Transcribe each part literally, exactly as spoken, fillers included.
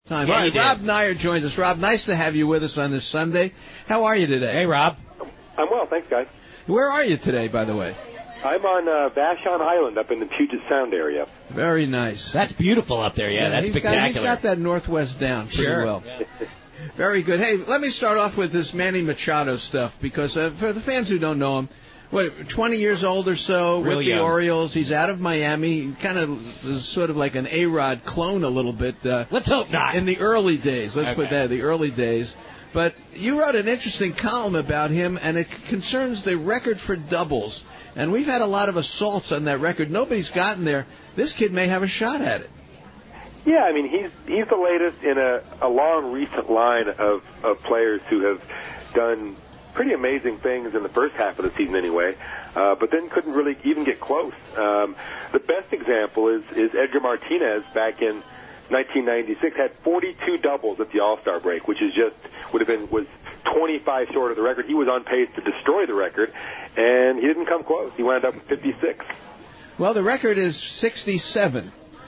Time. All right, Rob Neyer joins us. Rob, nice to have you with us on this Sunday. How are you today? Hey, Rob. I'm well, thanks, guys. Where are you today, by the way? I'm on uh, Vashon Island up in the Puget Sound area. Very nice. That's beautiful up there, yeah, yeah that's he's spectacular. Got, he's got that northwest down pretty sure. well. Yeah. Very good. Hey, let me start off with this Manny Machado stuff, because uh, for the fans who don't know him, what, twenty years old or so, Real with the young. Orioles. He's out of Miami. He kind of is sort of like an A-Rod clone a little bit. Uh, Let's hope not. In the early days. Let's okay. put that, the early days. But you wrote an interesting column about him, and it concerns the record for doubles. And we've had a lot of assaults on that record. Nobody's gotten there. This kid may have a shot at it. Yeah, I mean, he's he's the latest in a, a long, recent line of, of players who have done pretty amazing things in the first half of the season anyway, uh, but then couldn't really even get close. Um, the best example is, is Edgar Martinez back in nineteen ninety-six, had forty-two doubles at the All-Star break, which is just, would have been, was twenty-five short of the record. He was on pace to destroy the record, and he didn't come close. He wound up with fifty-six. Well, the record is sixty-seven.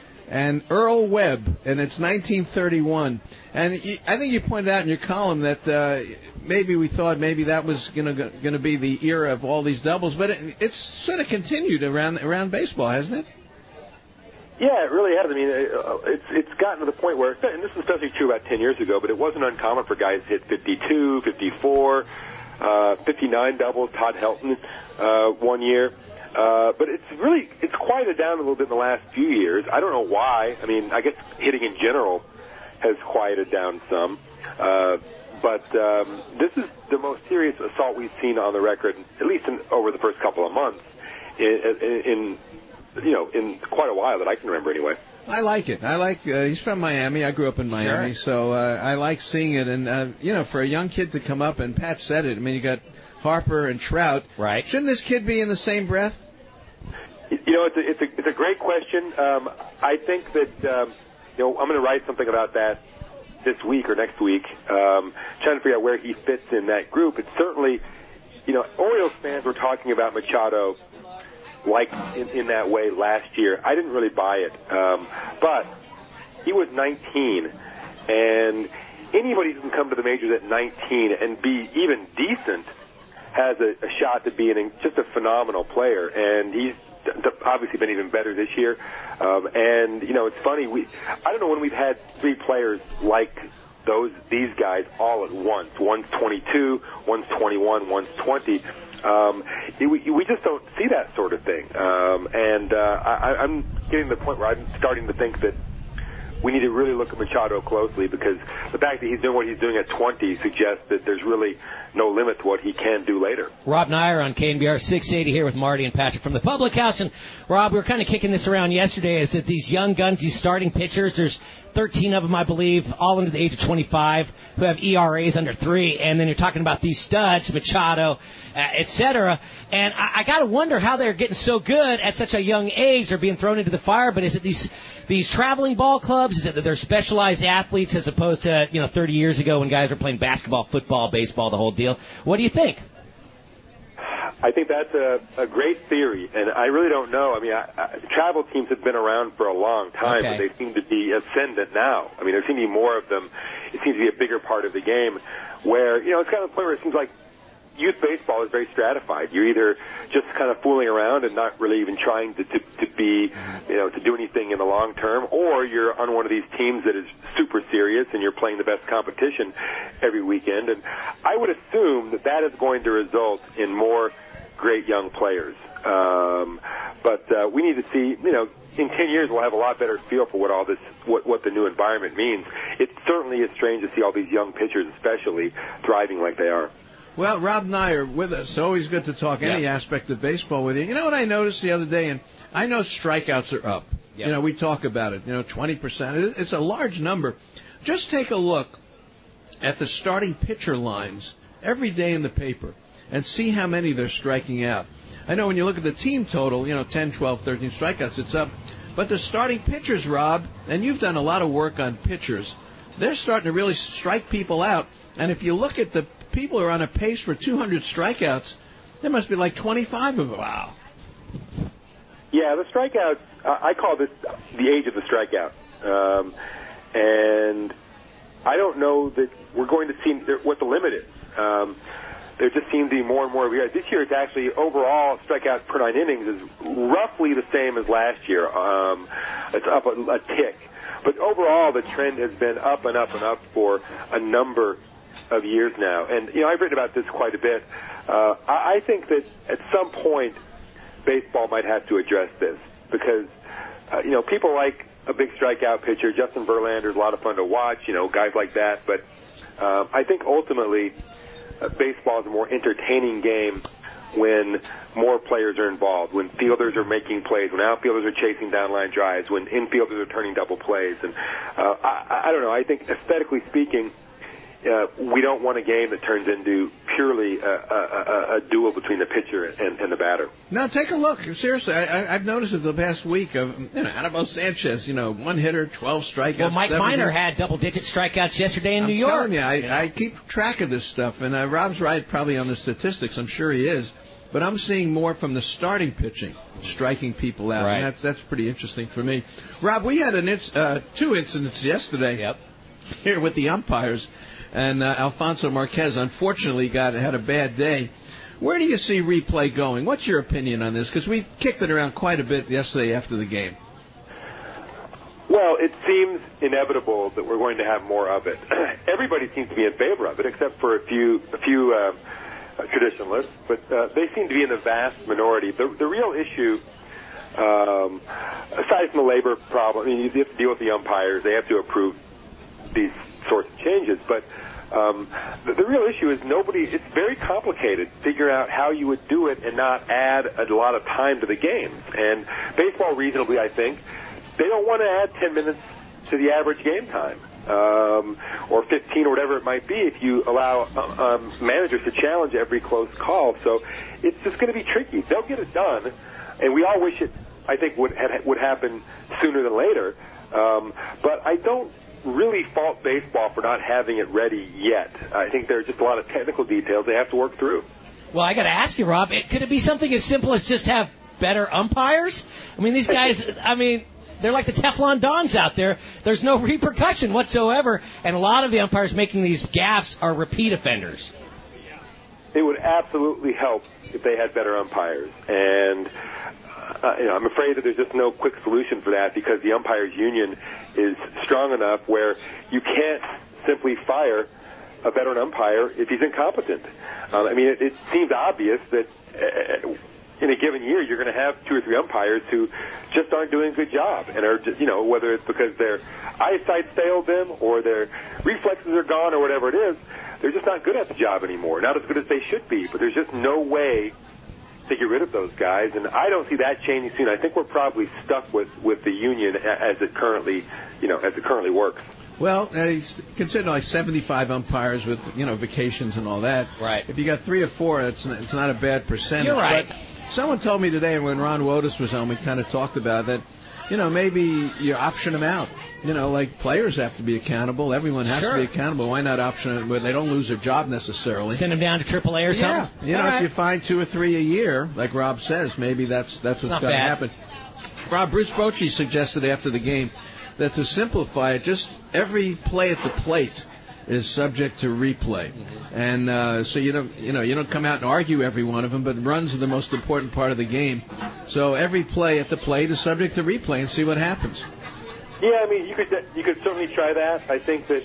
And Earl Webb, and it's nineteen thirty-one. And I think you pointed out in your column that uh, maybe we thought maybe that was going to going to be the era of all these doubles, but it, it's sort of continued around around baseball, hasn't it? Yeah, it really has. I mean, it's it's gotten to the point where, and this was especially true about ten years ago, but it wasn't uncommon for guys to hit fifty-two, fifty-four, uh, fifty-nine doubles. Todd Helton uh, one year. Uh, but it's really, it's quieted down a little bit in the last few years. I don't know why. I mean, I guess hitting in general has quieted down some. Uh, but um, this is the most serious assault we've seen on the record, at least in, over the first couple of months, in, in, in you know, in quite a while that I can remember anyway. I like it. I like, uh, he's from Miami. I grew up in Miami, sure. so uh, I like seeing it. And, uh, you know, for a young kid to come up, and Pat said it, I mean, you got Harper and Trout. Right. Shouldn't this kid be in the same breath? You know, it's a, it's a, it's a great question. Um, I think that, um, you know, I'm going to write something about that this week or next week, um, trying to figure out where he fits in that group. It's certainly, you know, Orioles fans were talking about Machado like in, in that way last year. I didn't really buy it. Um, but he was nineteen, and anybody who can come to the majors at nineteen and be even decent has a, a shot to be an, just a phenomenal player, and he's obviously been even better this year. Um, and, you know, it's funny, we I don't know when we've had three players like those these guys all at once. One's twenty-two, one's twenty-one, one's twenty. Um, it, we, we just don't see that sort of thing. Um, and uh, I, I'm getting to the point where I'm starting to think that we need to really look at Machado closely, because the fact that he's doing what he's doing at twenty suggests that there's really no limit to what he can do later. Rob Neyer on K N B R six eighty here with Marty and Patrick from the Public House. And, Rob, we were kind of kicking this around yesterday, is that these young guns, these starting pitchers, there's thirteen of them, I believe, all under the age of twenty-five, who have E R As under three. And then you're talking about these studs, Machado, uh, et cetera. And I, I got to wonder how they're getting so good at such a young age. They're being thrown into the fire. But is it these these traveling ball clubs? Is it that they're specialized athletes as opposed to, you know, thirty years ago when guys were playing basketball, football, baseball, the whole deal? What do you think? I think that's a, a great theory, and I really don't know. I mean, I, I, travel teams have been around for a long time, Okay. but they seem to be ascendant now. I mean, there seem to be more of them. It seems to be a bigger part of the game where, you know, it's kind of a point where it seems like youth baseball is very stratified. You're either just kind of fooling around and not really even trying to, to, to be, you know, to do anything in the long term, or you're on one of these teams that is super serious and you're playing the best competition every weekend. And I would assume that that is going to result in more great young players. Um, but uh, we need to see, you know, in ten years we'll have a lot better feel for what all this, what, what the new environment means. It certainly is strange to see all these young pitchers, especially, thriving like they are. Well, Rob Neyer with us. Always good to talk any Yeah. aspect of baseball with you. You know what I noticed the other day, and I know strikeouts are up. Yeah. You know, we talk about it, you know, twenty percent. It's a large number. Just take a look at the starting pitcher lines every day in the paper and see how many they're striking out. I know when you look at the team total, you know, ten, twelve, thirteen strikeouts, it's up. But the starting pitchers, Rob, and you've done a lot of work on pitchers, they're starting to really strike people out. And if you look at the people who are on a pace for two hundred strikeouts, there must be like twenty-five of them. Wow. Yeah, the strikeouts, uh, I call this the age of the strikeout. Um, and I don't know that we're going to see what the limit is. Um, there just seems to be more and more. This year, it's actually overall strikeouts per nine innings is roughly the same as last year. Um, it's up a, a tick. But overall, the trend has been up and up and up for a number of years now. And, you know, I've written about this quite a bit. Uh, I, I think that at some point, baseball might have to address this because, uh, you know, people like a big strikeout pitcher. Justin Verlander's a lot of fun to watch, you know, guys like that. But um, I think ultimately uh, baseball is a more entertaining game when more players are involved, when fielders are making plays, when outfielders are chasing downline drives, when infielders are turning double plays. And uh, I, I don't know, I think aesthetically speaking, uh, we don't want a game that turns into purely a, a, a, a duel between the pitcher and, and the batter. Now, take a look. Seriously, I, I've noticed it the past week of, you know, Anibal Sanchez, you know, one hitter, twelve strikeouts. Well, Mike Minor had double-digit strikeouts yesterday in I'm New York. I'm telling you, I, you know? I keep track of this stuff, and uh, Rob's right probably on the statistics. I'm sure he is. But I'm seeing more from the starting pitching, striking people out, right. and that's that's pretty interesting for me. Rob, we had an inc- uh, two incidents yesterday yep. here with the umpires, and uh, Alfonso Marquez unfortunately got had a bad day. Where do you see replay going? What's your opinion on this? Because we kicked it around quite a bit yesterday after the game. Well, it seems inevitable that we're going to have more of it. Everybody seems to be in favor of it, except for a few a few. Uh, Uh, traditionalists, but uh, they seem to be in the vast minority. The, the real issue, um, aside from the labor problem, I mean, you have to deal with the umpires. They have to approve these sorts of changes. But um, the, the real issue is nobody, it's very complicated figuring out how you would do it and not add a lot of time to the game. And baseball, reasonably, I think, they don't want to add ten minutes to the average game time. Um, or fifteen or whatever it might be if you allow um, managers to challenge every close call. So it's just going to be tricky. They'll get it done, and we all wish it, I think, would would happen sooner than later. Um, but I don't really fault baseball for not having it ready yet. I think there are just a lot of technical details they have to work through. Well, I got to ask you, Rob, it, could it be something as simple as just have better umpires? I mean, these guys, I mean... They're like the Teflon Dons out there. There's no repercussion whatsoever, and a lot of the umpires making these gaffes are repeat offenders. It would absolutely help if they had better umpires, and uh, you know, I'm afraid that there's just no quick solution for that because the umpires' union is strong enough where you can't simply fire a veteran umpire if he's incompetent. Um, I mean, it, it seems obvious that Uh, in a given year, you're going to have two or three umpires who just aren't doing a good job, and are just, you know, whether it's because their eyesight failed them or their reflexes are gone or whatever it is, they're just not good at the job anymore. Not as good as they should be, but there's just no way to get rid of those guys, and I don't see that changing soon. I think we're probably stuck with, with the union as it currently, you know, as it currently works. Well, uh, consider like seventy-five umpires with, you know, vacations and all that. Right. If you got three or four, it's it's not a bad percentage. You're right. But someone told me today when Ron Wotus was on, we kind of talked about that, you know, maybe you option them out. You know, like players have to be accountable. Everyone has sure. to be accountable. Why not option it where they don't lose their job necessarily? Send them down to triple A or something? Yeah. You know, all if right. you find two or three a year, like Rob says, maybe that's that's it's what's going to happen. Rob, Bruce Bochy suggested after the game that to simplify it, just every play at the plate is subject to replay, mm-hmm. and uh, so you don't, you know, you don't come out and argue every one of them. But runs are the most important part of the game, so every play at the plate is subject to replay, and see what happens. Yeah, I mean, you could you could certainly try that. I think that,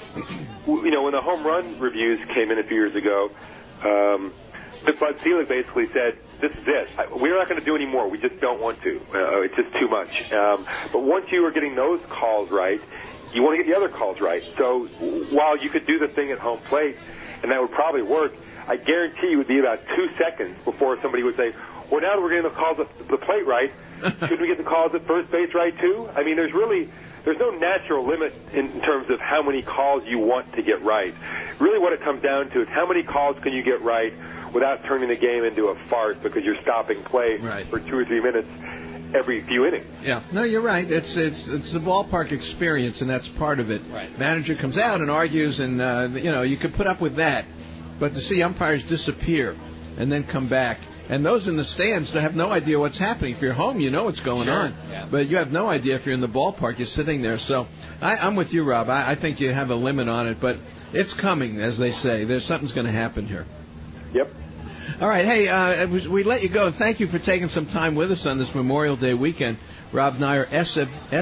you know, when the home run reviews came in a few years ago, um, Bud Selig basically said, "This is it. We're not going to do any more. We just don't want to. Uh, it's just too much." Um, but once you were getting those calls right, you want to get the other calls right. So while you could do the thing at home plate, and that would probably work, I guarantee it would be about two seconds before somebody would say, well, now that we're getting the calls at the plate right, should we get the calls at first base right too? I mean, there's really, there's no natural limit in, in terms of how many calls you want to get right. Really what it comes down to is how many calls can you get right without turning the game into a farce because you're stopping play right. for two or three minutes every few innings. Yeah, no, you're right. It's it's it's the ballpark experience, and that's part of it. Right. Manager comes out and argues, and uh, you know you can put up with that, but to see umpires disappear and then come back And those in the stands have no idea what's happening. If you're home, you know what's going sure. on. Yeah. But you have no idea if you're in the ballpark. You're sitting there. So I, I'm with you, Rob. I, I think you have a limit on it. But it's coming, as they say. There's something's going to happen here. Yep. All right. Hey, uh, we let you go. Thank you for taking some time with us on this Memorial Day weekend. Rob Neyer, S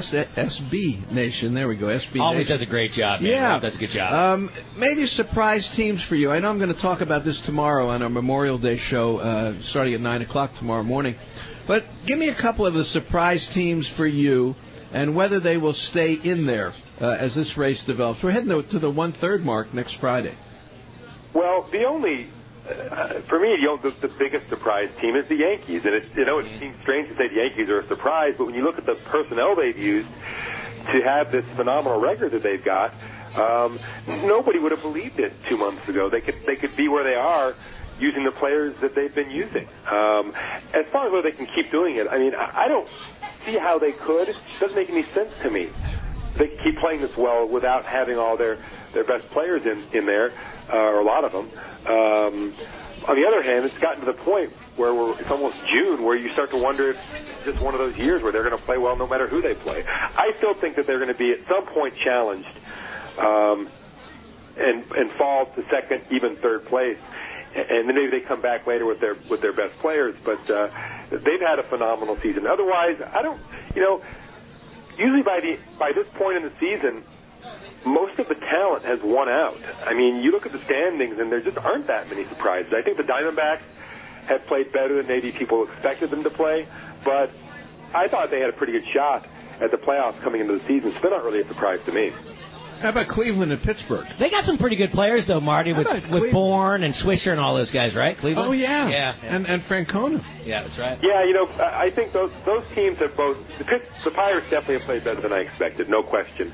B Nation. There we go, S B Always Nation. does a great job, man. Yeah. Rob does a good job. Um, maybe surprise teams for you. I know I'm going to talk about this tomorrow on our Memorial Day show uh, starting at nine o'clock tomorrow morning. But give me a couple of the surprise teams for you and whether they will stay in there uh, as this race develops. We're heading to, to the one-third mark next Friday. Well, the only... Uh, for me, you know, the, the biggest surprise team is the Yankees, and it, you know, it seems strange to say the Yankees are a surprise, but when you look at the personnel they've used to have this phenomenal record that they've got, um, nobody would have believed it two months ago. They could they could be where they are using the players that they've been using. Um, as far as whether they can keep doing it, I mean, I, I don't see how they could. It doesn't make any sense to me. They can keep playing this well without having all their, their best players in, in there, uh, or a lot of them. Um, on the other hand, it's gotten to the point where we're, it's almost June, where you start to wonder if it's just one of those years where they're going to play well no matter who they play. I still think that they're going to be at some point challenged um, and, and fall to second, even third place. And then maybe they come back later with their with their best players. But uh, they've had a phenomenal season. Otherwise, I don't, you know, usually by the by this point in the season, most of the talent has won out. I mean, you look at the standings, and there just aren't that many surprises. I think the Diamondbacks have played better than maybe people expected them to play, but I thought they had a pretty good shot at the playoffs coming into the season, so they're not really a surprise to me. How about Cleveland and Pittsburgh? They got some pretty good players, though, Marty, with, with Bourne and Swisher and all those guys, right? Cleveland? Oh, yeah. Yeah. yeah. And, and Francona. Yeah, that's right. Yeah, you know, I think those those teams have both, the, Pitt, the Pirates definitely have played better than I expected, no question.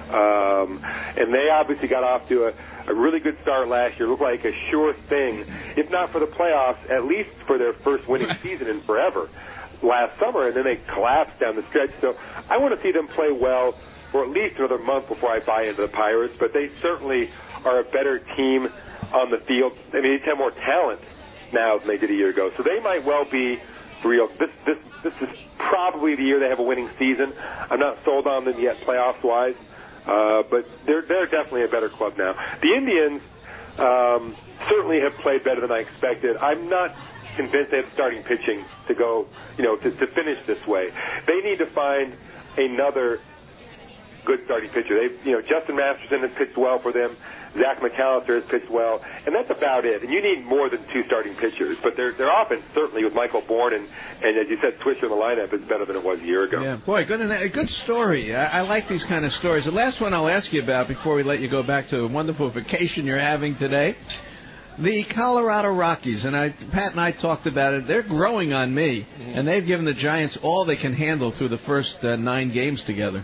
Um, and they obviously got off to a, a really good start last year. Looked like a sure thing, if not for the playoffs, at least for their first winning season in forever last summer, and then they collapsed down the stretch. So I want to see them play well for at least another month before I buy into the Pirates, but they certainly are a better team on the field. I mean, they have more talent now than they did a year ago, so they might well be real. This this this is probably the year they have a winning season. I'm not sold on them yet, playoffs-wise, uh, but they're they're definitely a better club now. The Indians um, certainly have played better than I expected. I'm not convinced they have starting pitching to go, you know, to, to finish this way. They need to find another good starting pitcher. They, you know, Justin Masterson has pitched well for them. Zach McAllister has pitched well, and that's about it. And you need more than two starting pitchers. But their their offense, certainly with Michael Bourne and, and as you said, Swisher in the lineup, is better than it was a year ago. Yeah, boy, good, a good story. I, I like these kind of stories. The last one I'll ask you about before we let you go back to a wonderful vacation you're having today. The Colorado Rockies, and I, Pat and I talked about it. They're growing on me, mm-hmm. and they've given the Giants all they can handle through the first uh, nine games together.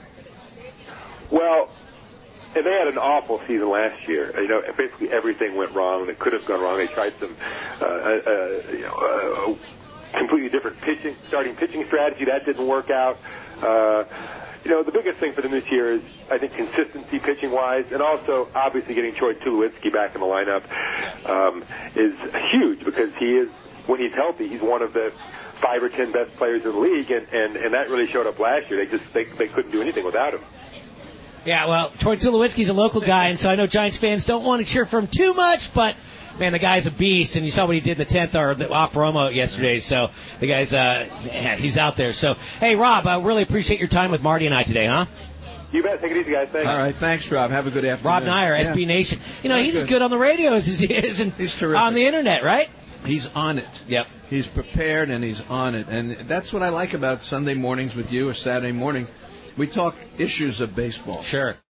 Well, and they had an awful season last year. You know, basically everything went wrong that could have gone wrong. They tried some, uh, uh, you know, uh, completely different pitching, starting pitching strategy. That didn't work out. Uh, you know, the biggest thing for them this year is, I think, consistency pitching-wise, and also, obviously, getting Troy Tulowitzki back in the lineup um, is huge because he is, when he's healthy, he's one of the five or ten best players in the league, and, and, and that really showed up last year. They just they, they couldn't do anything without him. Yeah, well, Troy Tulowitzki's a local guy, and so I know Giants fans don't want to cheer for him too much, but, man, the guy's a beast, and you saw what he did in the tenth or the off promo yesterday, so the guy's, uh, yeah, he's out there. So, hey, Rob, I really appreciate your time with Marty and I today, huh? You bet. Take it easy, guys. Thanks. All right. Thanks, Rob. Have a good afternoon. Rob Neyer, yeah. S B Nation. You know, Very he's good. as good on the radio as he is in, he's terrific. on the Internet, right? He's on it. Yep. He's prepared, and he's on it. And that's what I like about Sunday mornings with you or Saturday morning. We talk issues of baseball. Sure.